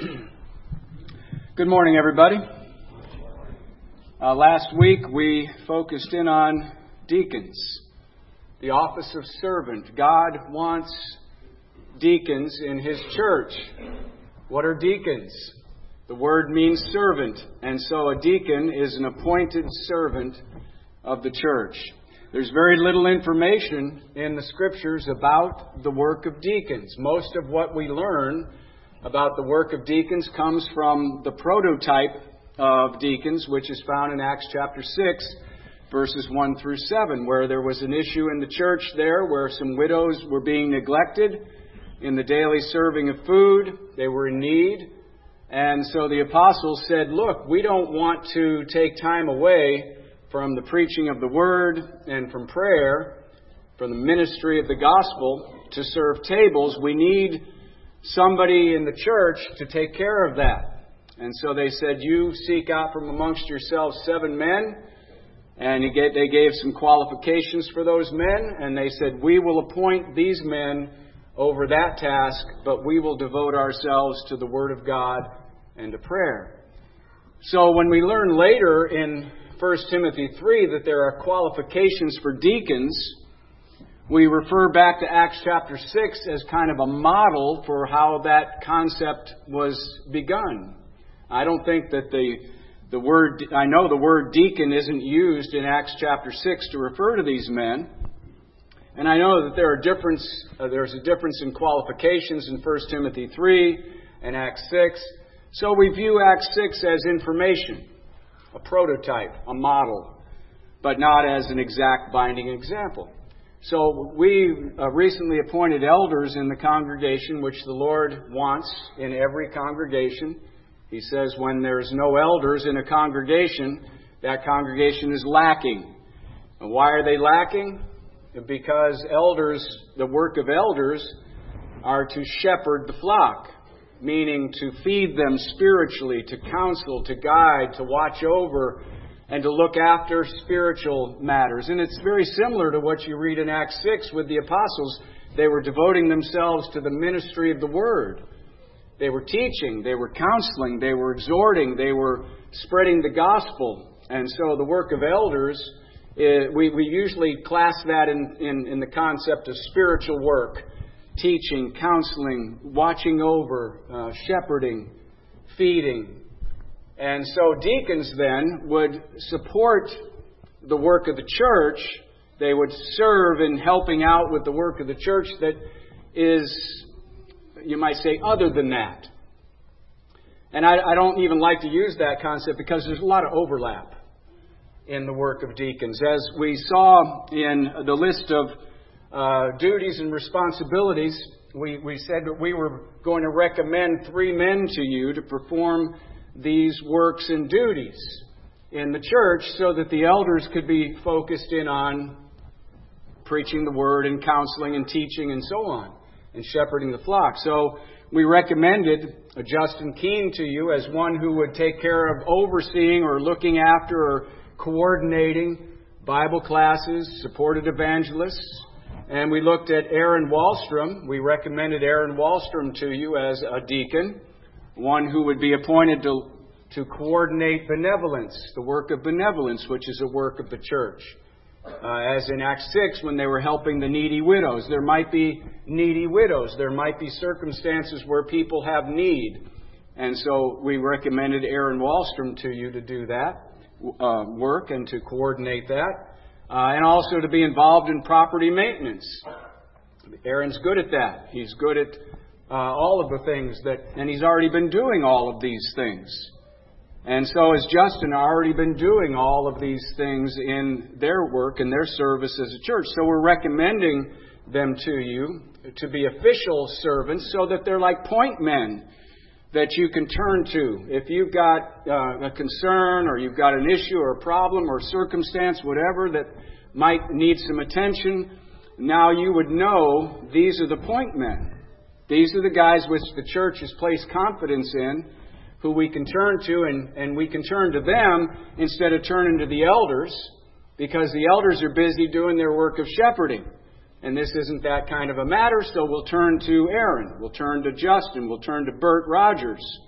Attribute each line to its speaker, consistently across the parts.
Speaker 1: Good morning, everybody. Last week we focused in on deacons, the office of servant. God wants deacons in His church. What are deacons? The word means servant, and so a deacon is an appointed servant of the church. There's very little information in the Scriptures about the work of deacons. Most of what we learn about the work of deacons comes from the prototype of deacons, which is found in Acts chapter 6, verses 1 through 7, where there was an issue in the church there where some widows were being neglected in the daily serving of food. They were in need. And so the apostles said, look, we don't want to take time away from the preaching of the word and from prayer, from the ministry of the gospel, to serve tables. We need somebody in the church to take care of that. And so they said, you seek out from amongst yourselves 7 men. And they gave some qualifications for those men. And they said, we will appoint these men over that task, but we will devote ourselves to the Word of God and to prayer. So when we learn later in 1 Timothy 3 that there are qualifications for deacons, we refer back to Acts chapter 6 as kind of a model for how that concept was begun. I don't think that the word deacon isn't used in Acts chapter 6 to refer to these men. And I know that there's a difference in qualifications in 1 Timothy 3 and Acts 6. So we view Acts 6 as information, a prototype, a model, but not as an exact binding example. So we recently appointed elders in the congregation, which the Lord wants in every congregation. He says when there's no elders in a congregation, that congregation is lacking. And why are they lacking? Because the work of elders are to shepherd the flock, meaning to feed them spiritually, to counsel, to guide, to watch over, and to look after spiritual matters. And it's very similar to what you read in Acts 6 with the apostles. They were devoting themselves to the ministry of the Word. They were teaching, they were counseling, they were exhorting, they were spreading the gospel. And so the work of elders, we usually class that in the concept of spiritual work. Teaching, counseling, watching over, shepherding, feeding. And so deacons then would support the work of the church. They would serve in helping out with the work of the church that is, you might say, other than that. And I don't even like to use that concept because there's a lot of overlap in the work of deacons. As we saw in the list of duties and responsibilities, we said that we were going to recommend 3 men to you to perform these works and duties in the church so that the elders could be focused in on preaching the word and counseling and teaching and so on and shepherding the flock. So we recommended Justin Keene to you as one who would take care of overseeing or looking after or coordinating Bible classes, supported evangelists. And we looked at Aaron Wallstrom. We recommended Aaron Wallstrom to you as a deacon, one who would be appointed to coordinate benevolence, the work of benevolence, which is a work of the church. As in Acts 6, when they were helping the needy widows. There might be needy widows. There might be circumstances where people have need. And so we recommended Aaron Wallstrom to you to do that work and to coordinate that. And also to be involved in property maintenance. Aaron's good at that. He's good at all of the things and he's already been doing all of these things. And so has Justin already been doing all of these things in their work and their service as a church. So we're recommending them to you to be official servants so that they're like point men that you can turn to. If you've got a concern or you've got an issue or a problem or circumstance, whatever, that might need some attention, now you would know these are the point men. These are the guys which the church has placed confidence in, who we can turn to, and we can turn to them instead of turning to the elders, because the elders are busy doing their work of shepherding. And this isn't that kind of a matter, so we'll turn to Aaron, we'll turn to Justin, we'll turn to Bert Rogers,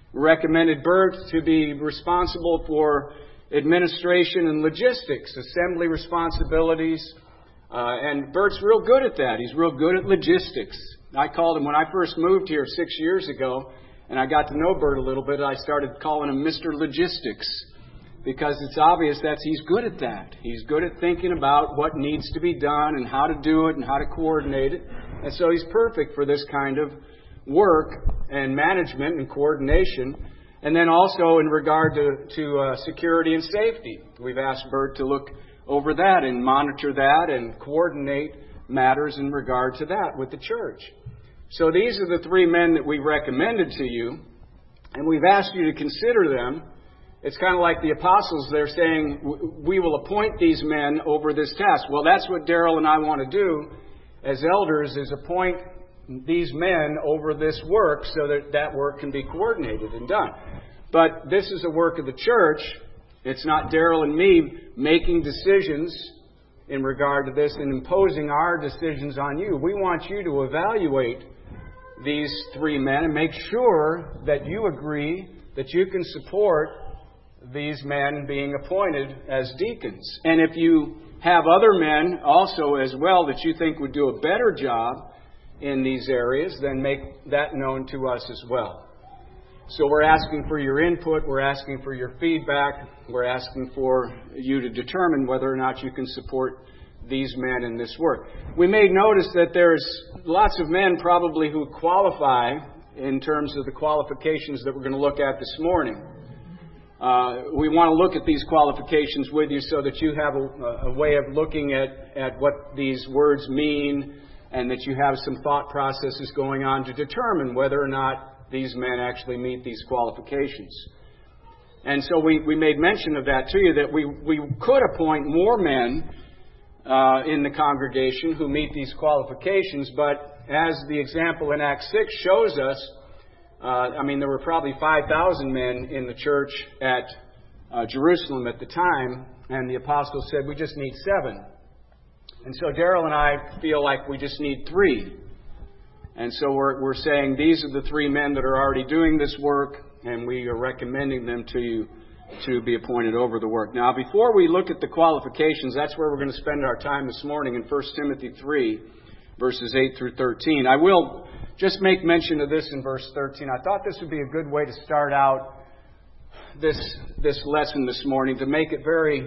Speaker 1: We recommended Bert to be responsible for administration and logistics, assembly responsibilities. And Bert's real good at that. He's real good at logistics. I called him when I first moved here 6 years ago, and I got to know Bert a little bit. I started calling him Mr. Logistics, because it's obvious that he's good at that. He's good at thinking about what needs to be done and how to do it and how to coordinate it. And so he's perfect for this kind of work and management and coordination. And then also in regard to security and safety, we've asked Bert to look over that and monitor that and coordinate matters in regard to that with the church. So these are the three men that we recommended to you, and we've asked you to consider them. It's kind of like the apostles. They're saying, we will appoint these men over this task. Well, that's what Darrell and I want to do as elders, is appoint these men over this work so that that work can be coordinated and done. But this is a work of the church. It's not Darrell and me making decisions in regard to this and imposing our decisions on you. We want you to evaluate these three men and make sure that you agree that you can support these men being appointed as deacons. And if you have other men also as well that you think would do a better job in these areas, then make that known to us as well. So we're asking for your input, we're asking for your feedback, we're asking for you to determine whether or not you can support these men in this work. We may notice that there's lots of men probably who qualify in terms of the qualifications that we're going to look at this morning. We want to look at these qualifications with you so that you have a way of looking at what these words mean, and that you have some thought processes going on to determine whether or not these men actually meet these qualifications. And so we made mention of that to you, that we could appoint more men in the congregation who meet these qualifications, but as the example in Acts 6 shows us, there were probably 5,000 men in the church at Jerusalem at the time, and the apostles said, we just need 7. And so Darrell and I feel like we just need 3. And so we're saying these are the 3 men that are already doing this work, and we are recommending them to you to be appointed over the work. Now, before we look at the qualifications, that's where we're going to spend our time this morning in 1 Timothy 3, verses 8 through 13. I will just make mention of this in verse 13. I thought this would be a good way to start out this lesson this morning, to make it very,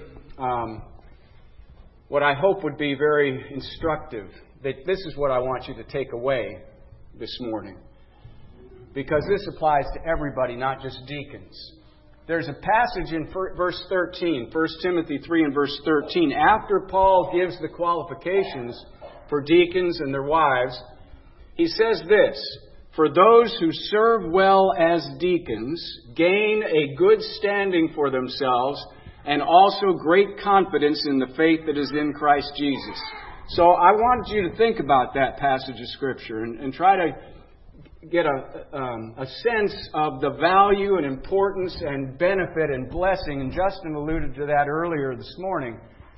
Speaker 1: what I hope would be very instructive. That this is what I want you to take away this morning, because this applies to everybody, not just deacons. There's a passage in verse 13, 1 Timothy 3 and verse 13. After Paul gives the qualifications for deacons and their wives, he says this: for those who serve well as deacons gain a good standing for themselves, and also great confidence in the faith that is in Christ Jesus. So I wanted you to think about that passage of Scripture and try to get a sense of the value and importance and benefit and blessing. And Justin alluded to that earlier this morning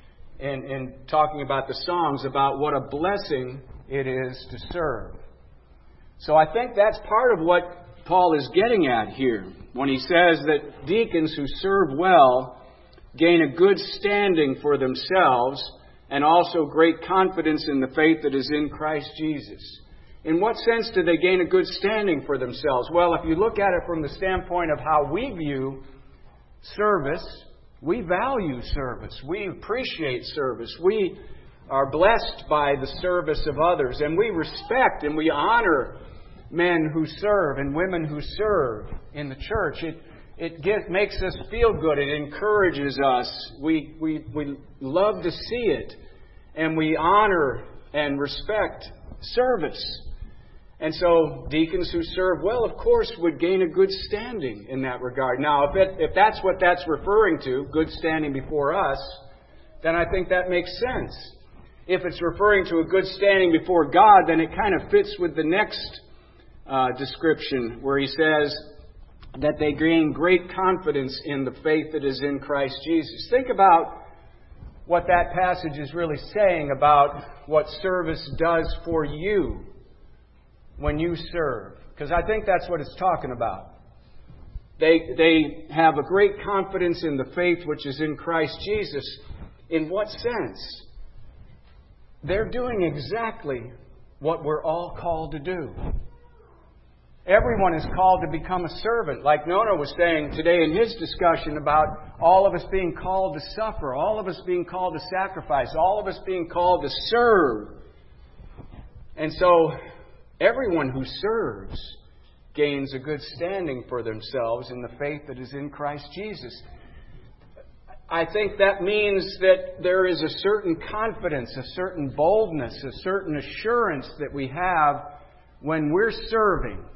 Speaker 1: in talking about the Psalms, about what a blessing it is to serve. So I think that's part of what Paul is getting at here when he says that deacons who serve well gain a good standing for themselves and also great confidence in the faith that is in Christ Jesus. In what sense do they gain a good standing for themselves? Well, if you look at it from the standpoint of how we view service, we value service. We appreciate service. We are blessed by the service of others. And we respect and we honor men who serve and women who serve in the church. It makes us feel good. It encourages us. We love to see it. And we honor and respect service. And so deacons who serve well, of course, would gain a good standing in that regard. Now, if that's what that's referring to, good standing before us, then I think that makes sense. If it's referring to a good standing before God, then it kind of fits with the next description where he says that they gain great confidence in the faith that is in Christ Jesus. Think about what that passage is really saying about what service does for you when you serve. Because I think that's what it's talking about. They have a great confidence in the faith which is in Christ Jesus. In what sense? They're doing exactly what we're all called to do. Everyone is called to become a servant. Like Nona was saying today in his discussion about all of us being called to suffer, all of us being called to sacrifice, all of us being called to serve. And so everyone who serves gains a good standing for themselves in the faith that is in Christ Jesus. I think that means that there is a certain confidence, a certain boldness, a certain assurance that we have when we're serving,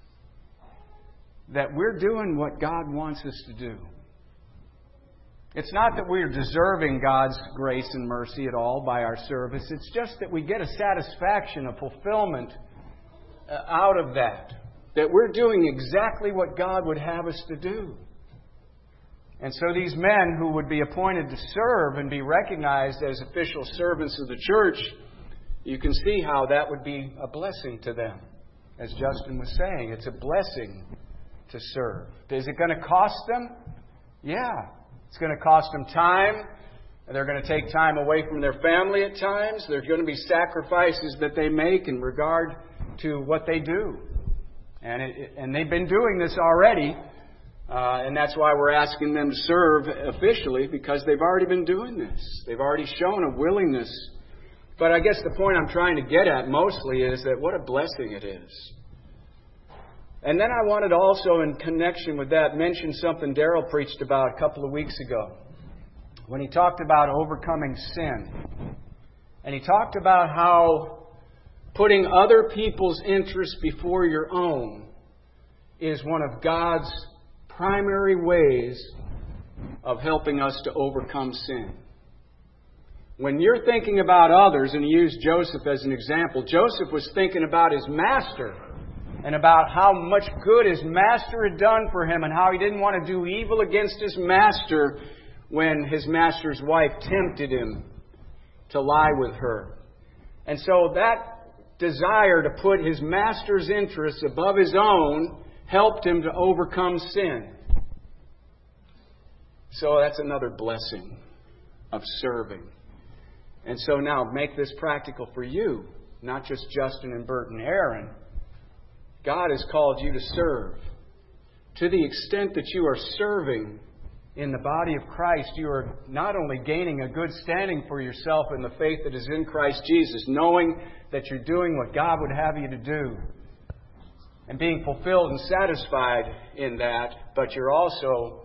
Speaker 1: that we're doing what God wants us to do. It's not that we're deserving God's grace and mercy at all by our service. It's just that we get a satisfaction, a fulfillment out of that. That we're doing exactly what God would have us to do. And so these men who would be appointed to serve and be recognized as official servants of the church, you can see how that would be a blessing to them. As Justin was saying, it's a blessing to serve. Is it going to cost them? Yeah. It's going to cost them time. They're going to take time away from their family at times. There's going to be sacrifices that they make in regard to what they do. And they've been doing this already. And that's why we're asking them to serve officially, because they've already been doing this. They've already shown a willingness. But I guess the point I'm trying to get at mostly is that what a blessing it is. And then I wanted also, in connection with that, mention something Daryl preached about a couple of weeks ago when he talked about overcoming sin. And he talked about how putting other people's interests before your own is one of God's primary ways of helping us to overcome sin. When you're thinking about others, and he used Joseph as an example, Joseph was thinking about his master and about how much good his master had done for him and how he didn't want to do evil against his master when his master's wife tempted him to lie with her. And so that desire to put his master's interests above his own helped him to overcome sin. So that's another blessing of serving. And so now make this practical for you, not just Justin and Bert and Aaron. God has called you to serve. To the extent that you are serving in the body of Christ, you are not only gaining a good standing for yourself in the faith that is in Christ Jesus, knowing that you're doing what God would have you to do, and being fulfilled and satisfied in that, but you're also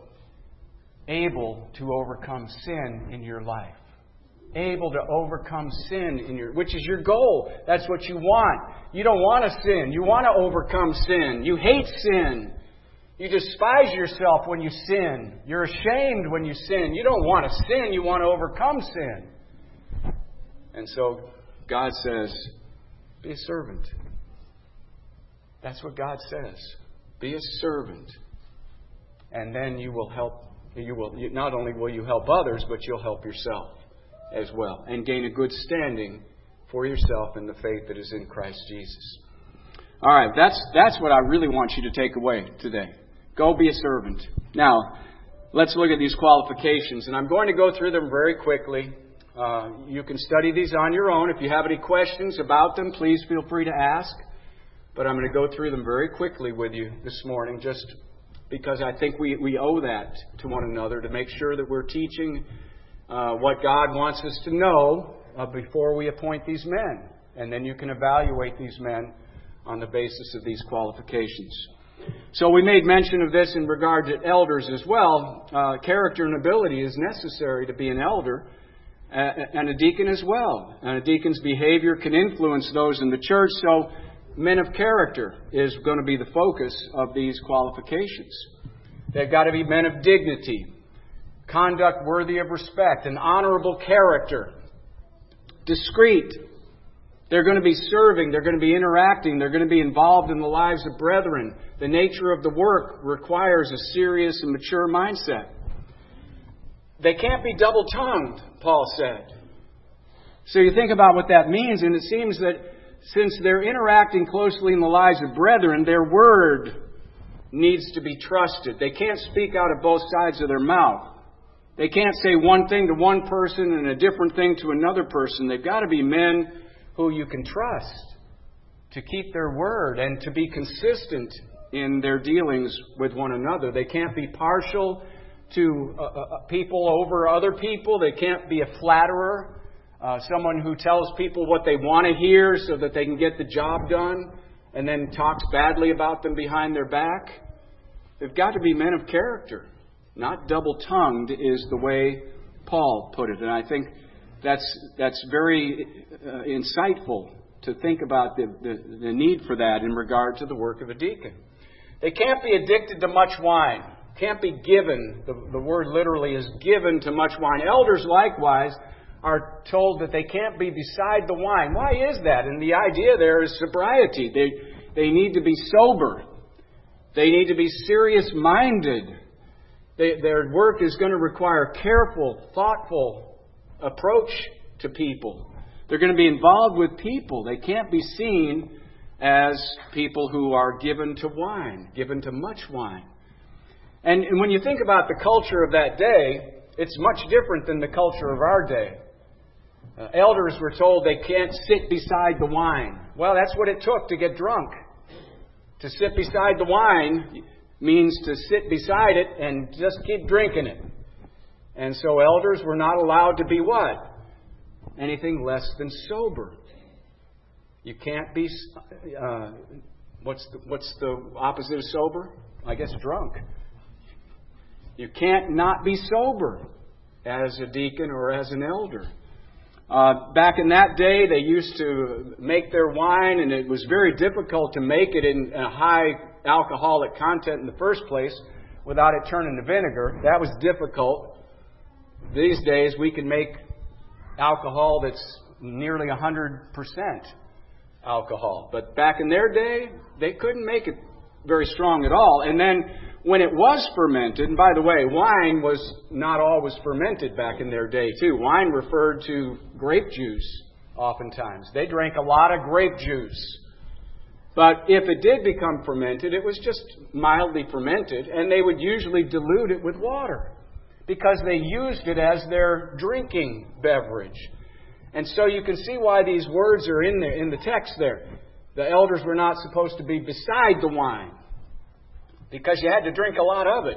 Speaker 1: able to overcome sin in your life. Able to overcome sin which is your goal. That's what you want. You don't want to sin. You want to overcome sin. You hate sin. You despise yourself when you sin. You're ashamed when you sin. You don't want to sin. You want to overcome sin. And so God says, be a servant. That's what God says. Be a servant. And then you will help. Not only will you help others, but you'll help yourself as well, and gain a good standing for yourself in the faith that is in Christ Jesus. All right, that's what I really want you to take away today. Go be a servant. Now, let's look at these qualifications, and I'm going to go through them very quickly. You can study these on your own. If you have any questions about them, please feel free to ask. But I'm going to go through them very quickly with you this morning, just because I think we owe that to one another, to make sure that we're teaching what God wants us to know before we appoint these men. And then you can evaluate these men on the basis of these qualifications. So we made mention of this in regard to elders as well. Character and ability is necessary to be an elder and a deacon as well. And a deacon's behavior can influence those in the church. So men of character is going to be the focus of these qualifications. They've got to be men of dignity, conduct worthy of respect, an honorable character, discreet. They're going to be serving. They're going to be interacting. They're going to be involved in the lives of brethren. The nature of the work requires a serious and mature mindset. They can't be double-tongued, Paul said. So you think about what that means, and it seems that since they're interacting closely in the lives of brethren, their word needs to be trusted. They can't speak out of both sides of their mouth. They can't say one thing to one person and a different thing to another person. They've got to be men who you can trust to keep their word and to be consistent in their dealings with one another. They can't be partial to people over other people. They can't be a flatterer, someone who tells people what they want to hear so that they can get the job done and then talks badly about them behind their back. They've got to be men of character. Not double-tongued is the way Paul put it. And I think that's very insightful to think about the need for that in regard to the work of a deacon. They can't be addicted to much wine. Can't be given. The word literally is given to much wine. Elders likewise are told that they can't be beside the wine. Why is that? And the idea there is sobriety. They need to be sober. They need to be serious-minded. Their work is going to require careful, thoughtful approach to people. They're going to be involved with people. They can't be seen as people who are given to wine, given to much wine. And when you think about the culture of that day, it's much different than the culture of our day. Elders were told they can't sit beside the wine. Well, that's what it took to get drunk. To sit beside the wine means to sit beside it and just keep drinking it. And so elders were not allowed to be what? Anything less than sober. You can't be... what's the opposite of sober? I guess drunk. You can't not be sober as a deacon or as an elder. Back in that day, they used to make their wine, and it was very difficult to make it in a high alcoholic content in the first place without it turning to vinegar. That was difficult. These days, we can make alcohol that's nearly 100% alcohol. But back in their day, they couldn't make it very strong at all. And then when it was fermented, and by the way, wine was not always fermented back in their day too. Wine referred to grape juice oftentimes. They drank a lot of grape juice. But if it did become fermented, it was just mildly fermented, and they would usually dilute it with water because they used it as their drinking beverage. And so you can see why these words are in there in the text there. The elders were not supposed to be beside the wine because you had to drink a lot of it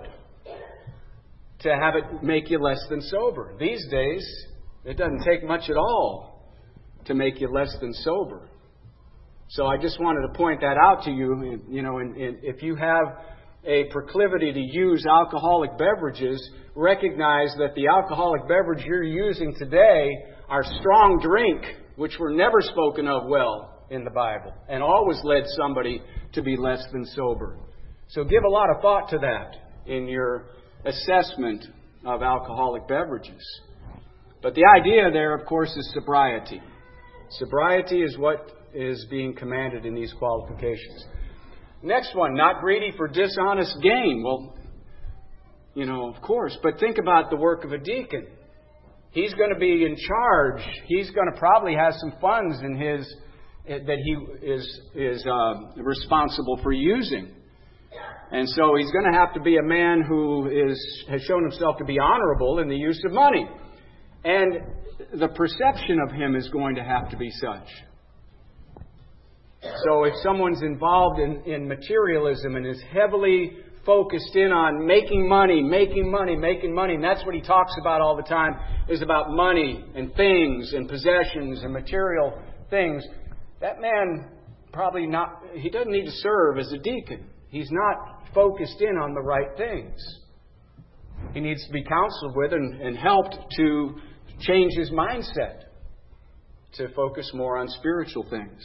Speaker 1: to have it make you less than sober. These days, it doesn't take much at all to make you less than sober. So I just wanted to point that out to you. You know, if you have a proclivity to use alcoholic beverages, recognize that the alcoholic beverage you're using today are strong drink, which were never spoken of well in the Bible and always led somebody to be less than sober. So give a lot of thought to that in your assessment of alcoholic beverages. But the idea there, of course, is sobriety. Sobriety is what is being commanded in these qualifications. Next one, not greedy for dishonest gain. Well, you know, of course, but think about the work of a deacon. He's going to be in charge. He's going to probably have some funds in his that he is responsible for using. And so he's going to have to be a man who has shown himself to be honorable in the use of money. And the perception of him is going to have to be such. So if someone's involved in materialism and is heavily focused in on making money, and that's what he talks about all the time, is about money and things and possessions and material things, that man probably not, he doesn't need to serve as a deacon. He's not focused in on the right things. He needs to be counseled with and helped to change his mindset to focus more on spiritual things.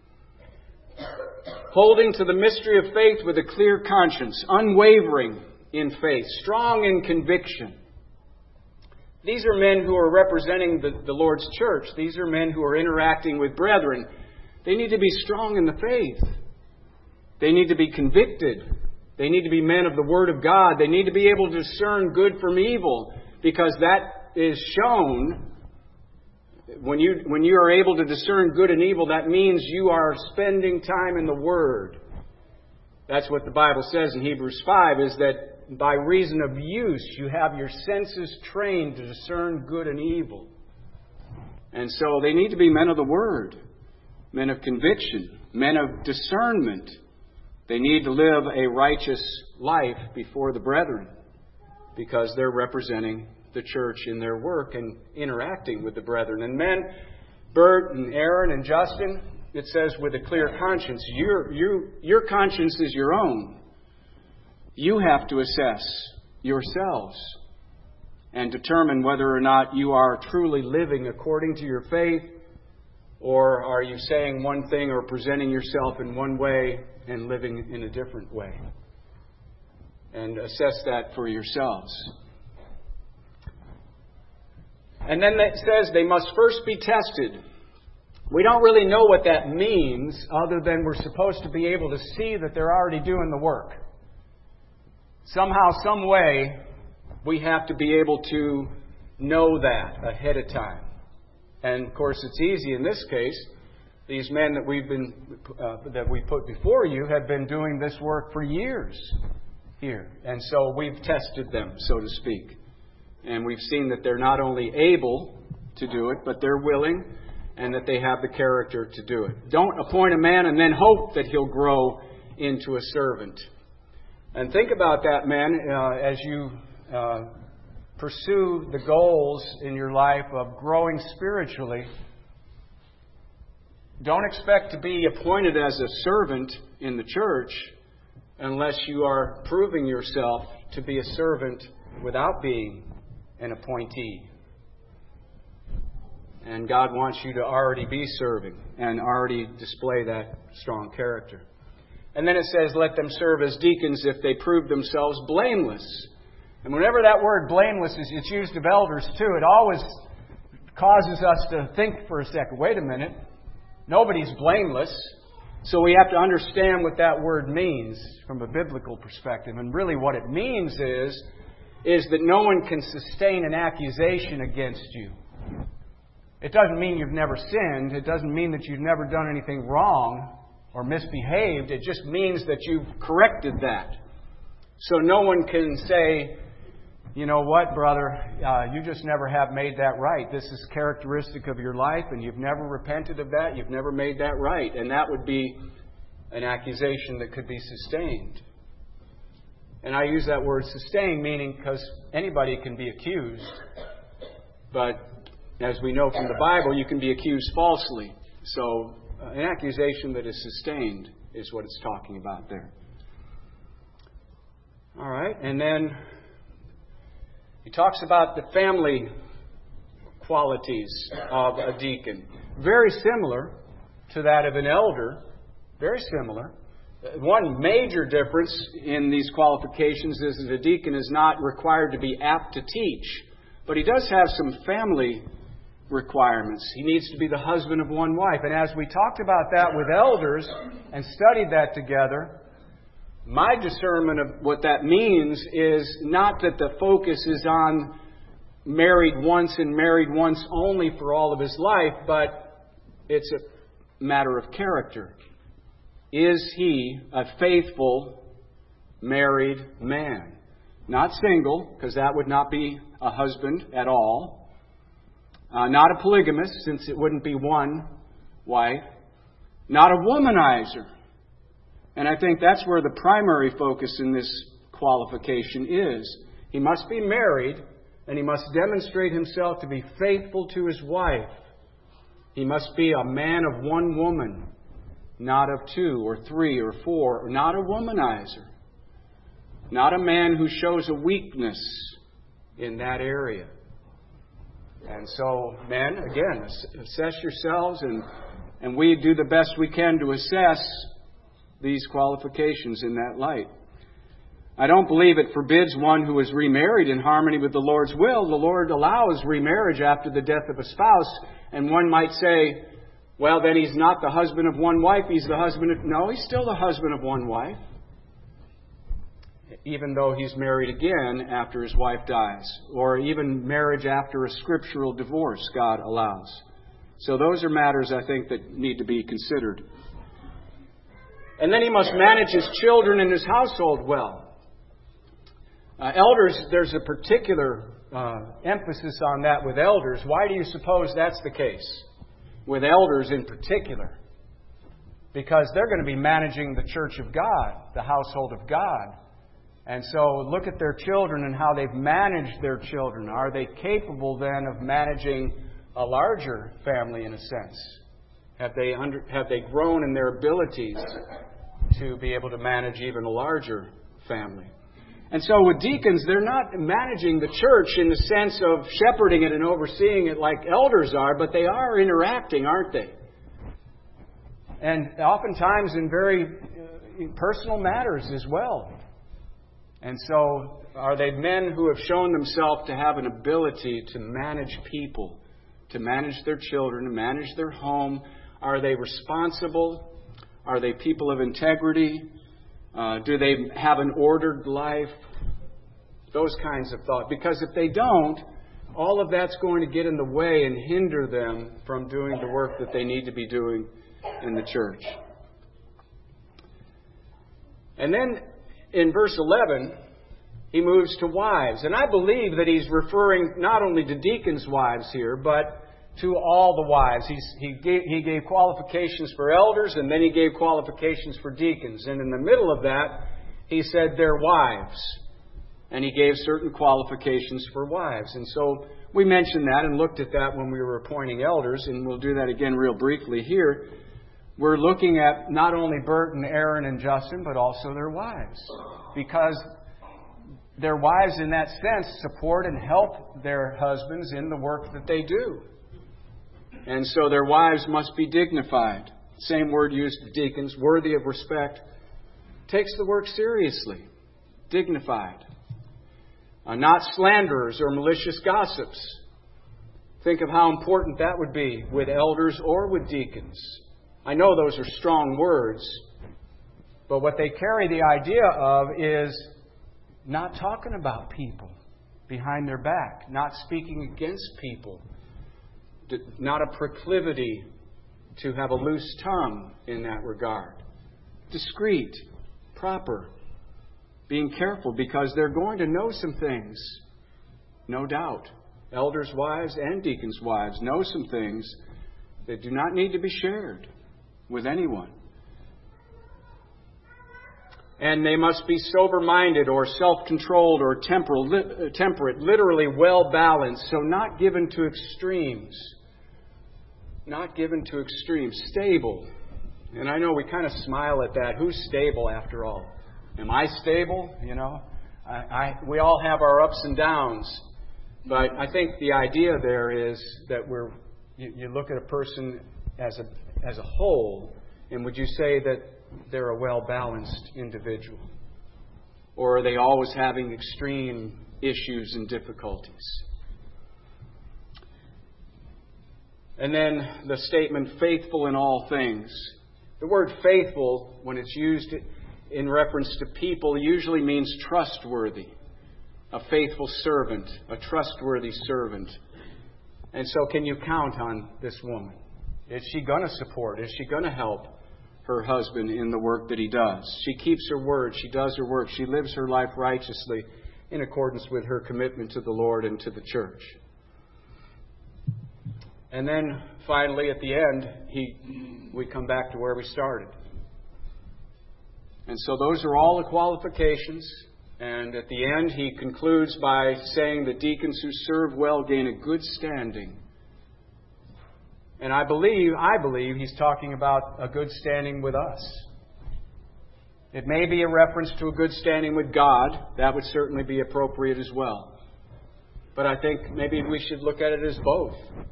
Speaker 1: Holding to the mystery of faith with a clear conscience, unwavering in faith, strong in conviction. These are men who are representing the Lord's church. These are men who are interacting with brethren. They need to be strong in the faith. They need to be convicted. They need to be men of the Word of God. They need to be able to discern good from evil, because that is shown. When you are able to discern good and evil, that means you are spending time in the Word. That's what the Bible says in Hebrews 5, is that by reason of use, you have your senses trained to discern good and evil. And so they need to be men of the Word, men of conviction, men of discernment. They need to live a righteous life before the brethren because they're representing the church in their work and interacting with the brethren. And men, Bert and Aaron and Justin, it says with a clear conscience. Your conscience is your own. You have to assess yourselves and determine whether or not you are truly living according to your faith, or are you saying one thing or presenting yourself in one way and living in a different way. And assess that for yourselves. And then it says they must first be tested. We don't really know what that means other than we're supposed to be able to see that they're already doing the work. Somehow, some way, we have to be able to know that ahead of time. And of course, it's easy in this case. These men that we put before you have been doing this work for years here. And so we've tested them, so to speak. And we've seen that they're not only able to do it, but they're willing and that they have the character to do it. Don't appoint a man and then hope that he'll grow into a servant. And think about that, men, as you pursue the goals in your life of growing spiritually. Don't expect to be appointed as a servant in the church unless you are proving yourself to be a servant without being an appointee. And God wants you to already be serving and already display that strong character. And then it says, let them serve as deacons if they prove themselves blameless. And whenever that word blameless it's used of elders too, it always causes us to think for a second, wait a minute, nobody's blameless. So we have to understand what that word means from a biblical perspective. And really what it means is that no one can sustain an accusation against you. It doesn't mean you've never sinned. It doesn't mean that you've never done anything wrong or misbehaved. It just means that you've corrected that. So no one can say, you know what, brother, you just never have made that right. This is characteristic of your life, and you've never repented of that. You've never made that right. And that would be an accusation that could be sustained. And I use that word sustain, meaning because anybody can be accused. But as we know from the Bible, you can be accused falsely. So an accusation that is sustained is what it's talking about there. All right, and then he talks about the family qualities of a deacon. Very similar to that of an elder. Very similar. One major difference in these qualifications is that a deacon is not required to be apt to teach, but he does have some family requirements. He needs to be the husband of one wife. And as we talked about that with elders and studied that together, my discernment of what that means is not that the focus is on married once and married once only for all of his life, but it's a matter of character. Is he a faithful married man? Not single, because that would not be a husband at all. Not a polygamist, since it wouldn't be one wife. Not a womanizer. And I think that's where the primary focus in this qualification is. He must be married, and he must demonstrate himself to be faithful to his wife. He must be a man of one woman, not of two or three or four. Not a womanizer. Not a man who shows a weakness in that area. And so, men, again, assess yourselves, and we do the best we can to assess these qualifications in that light. I don't believe it forbids one who is remarried in harmony with the Lord's will. The Lord allows remarriage after the death of a spouse, and one might say, well, then he's not the husband of one wife, he's the husband of... No, he's still the husband of one wife, even though he's married again after his wife dies, or even marriage after a scriptural divorce God allows. So those are matters, I think, that need to be considered. And then he must manage his children and his household well. Elders, there's a particular emphasis on that with elders. Why do you suppose that's the case? With elders in particular. Because they're going to be managing the church of God, the household of God. And so look at their children and how they've managed their children. Are they capable then of managing a larger family in a sense? Have they grown in their abilities to be able to manage even a larger family? And so with deacons, they're not managing the church in the sense of shepherding it and overseeing it like elders are, but they are interacting, aren't they? And oftentimes in very personal matters as well. And so are they men who have shown themselves to have an ability to manage people, to manage their children, to manage their home? Are they responsible? Are they people of integrity? Do they have an ordered life? Those kinds of thoughts. Because if they don't, all of that's going to get in the way and hinder them from doing the work that they need to be doing in the church. And then in verse 11, he moves to wives. And I believe that he's referring not only to deacons' wives here, but to all the wives. He gave qualifications for elders, and then he gave qualifications for deacons. And in the middle of that, he said their wives. And he gave certain qualifications for wives. And so we mentioned that and looked at that when we were appointing elders, and we'll do that again real briefly here. We're looking at not only Bert and Aaron and Justin, but also their wives. Because their wives, in that sense, support and help their husbands in the work that they do. And so their wives must be dignified. Same word used to deacons, worthy of respect. Takes the work seriously. Dignified. Not slanderers or malicious gossips. Think of how important that would be with elders or with deacons. I know those are strong words, but what they carry the idea of is not talking about people behind their back, not speaking against people, not a proclivity to have a loose tongue in that regard. Discreet, proper, being careful because they're going to know some things, no doubt. Elders' wives and deacons' wives know some things that do not need to be shared with anyone. And they must be sober-minded or self-controlled or temperate, literally well-balanced, so not given to extremes. Not given to extremes. Stable. And I know we kind of smile at that. Who's stable after all? Am I stable? You know, we all have our ups and downs. But I think the idea there is that you look at a person as a whole, and would you say that they're a well-balanced individual? Or are they always having extreme issues and difficulties? And then the statement, faithful in all things. The word faithful, when it's used in reference to people, usually means trustworthy. A faithful servant, a trustworthy servant. And so can you count on this woman? Is she going to support? Is she going to help her husband in the work that he does? She keeps her word. She does her work. She lives her life righteously in accordance with her commitment to the Lord and to the church. And then finally at the end, we come back to where we started. And so those are all the qualifications. And at the end, he concludes by saying the deacons who serve well gain a good standing. And I believe he's talking about a good standing with us. It may be a reference to a good standing with God. That would certainly be appropriate as well. But I think maybe we should look at it as both.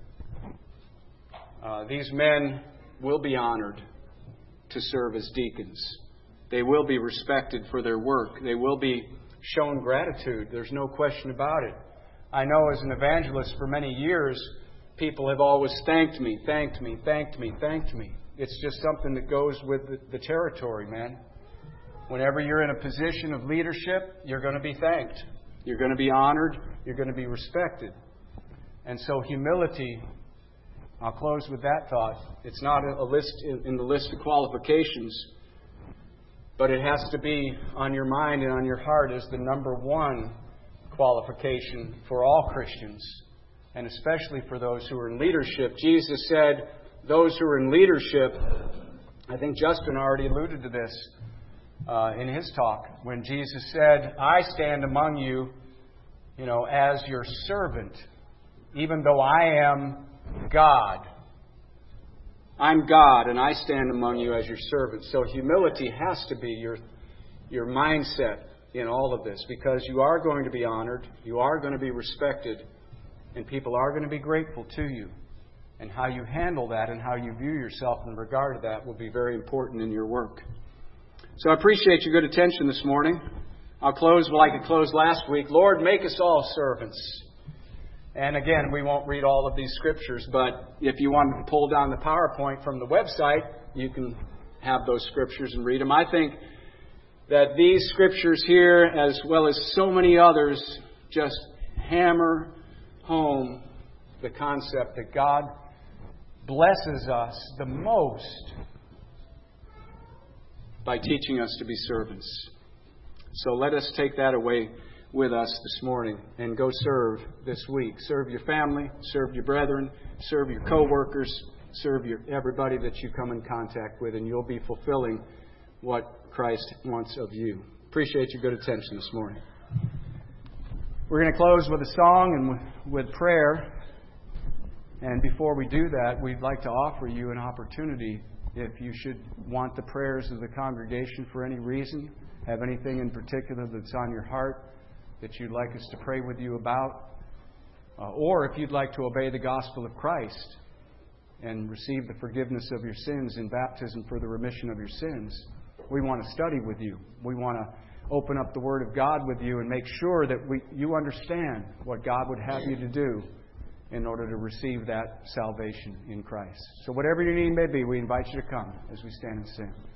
Speaker 1: These men will be honored to serve as deacons. They will be respected for their work. They will be shown gratitude. There's no question about it. I know as an evangelist for many years, people have always thanked me. It's just something that goes with the territory, man. Whenever you're in a position of leadership, you're going to be thanked. You're going to be honored. You're going to be respected. And so humility, I'll close with that thought. It's not a list in the list of qualifications, But it has to be on your mind and on your heart as the number one qualification for all Christians, and especially for those who are in leadership. Jesus said, those who are in leadership, I think Justin already alluded to this in his talk, when Jesus said, I stand among you, as your servant, even though I am God. I'm God, and I stand among you as your servant. So humility has to be your mindset in all of this, because you are going to be honored, you are going to be respected, and people are going to be grateful to you. And how you handle that and how you view yourself in regard to that will be very important in your work. So I appreciate your good attention this morning. I'll close like I closed last week. Lord, make us all servants. And again, we won't read all of these scriptures, but if you want to pull down the PowerPoint from the website, you can have those scriptures and read them. I think that these scriptures here, as well as so many others, just hammer home the concept that God blesses us the most by teaching us to be servants. So let us take that away with us this morning and go serve this week. Serve your family, serve your brethren, serve your co-workers, serve everybody that you come in contact with, and you'll be fulfilling what Christ wants of you. Appreciate your good attention this morning. We're going to close with a song and with prayer. And before we do that, we'd like to offer you an opportunity, if you should want the prayers of the congregation for any reason, have anything in particular that's on your heart that you'd like us to pray with you about, or if you'd like to obey the gospel of Christ and receive the forgiveness of your sins in baptism for the remission of your sins, we want to study with you. We want to open up the Word of God with you and make sure that you understand what God would have you to do in order to receive that salvation in Christ. So whatever your need may be, we invite you to come as we stand and sing.